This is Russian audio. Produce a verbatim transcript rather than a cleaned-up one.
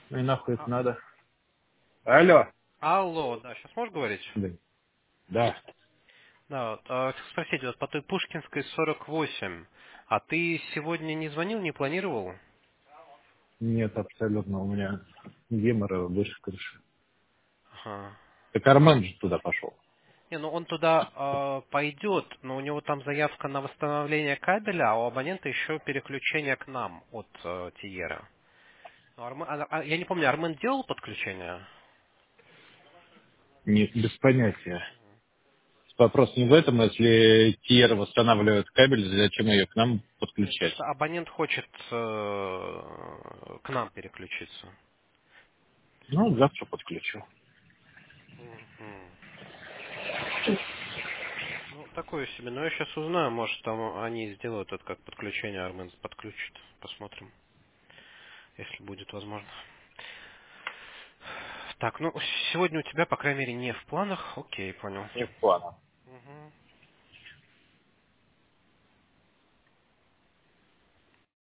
Ну и нахуй это А- надо. Алло. Алло, да, сейчас можешь говорить? Да. Да. Да, вот, а, хочу спросить, вот по той Пушкинской сорок восемь, а ты сегодня не звонил, не планировал? Нет, абсолютно. У меня гемора выше крыши. Ага. Так Армен же туда пошел. Не, ну он туда э, пойдет, но у него там заявка на восстановление кабеля, а у абонента еще переключение к нам от э, Тиера. Ну, Армен- а- а я не помню, Армен делал подключение? Не, без понятия. Вопрос не в этом, если Тиер восстанавливает кабель, зачем ее к нам Нет, подключать? просто абонент хочет э, к нам переключиться. Ну, завтра подключу. Мгм. Ну, такое себе. Но я сейчас узнаю, может, там они сделают это как подключение, Армен подключит. Посмотрим, если будет возможно. Так, ну, сегодня у тебя, по крайней мере, не в планах. Окей, понял. Не в планах.